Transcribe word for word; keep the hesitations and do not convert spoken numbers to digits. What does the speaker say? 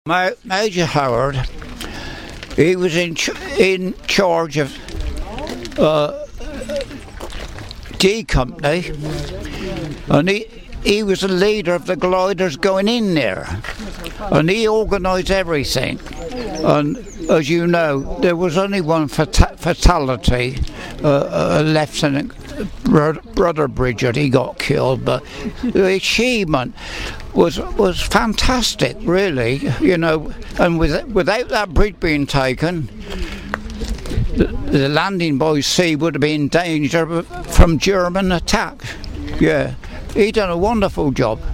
Ma- Major Howard, he was in ch- in charge of uh, D Company, and he he was the leader of the gliders going in there, and he organised everything. And as you know, there was only one fata- fatality, uh, a Lieutenant Brother Bridget. He got killed, but the achievement was was fantastic, really. You know, and with, without that bridge being taken, the, the landing by sea would have been in danger from German attack. Yeah, he done a wonderful job.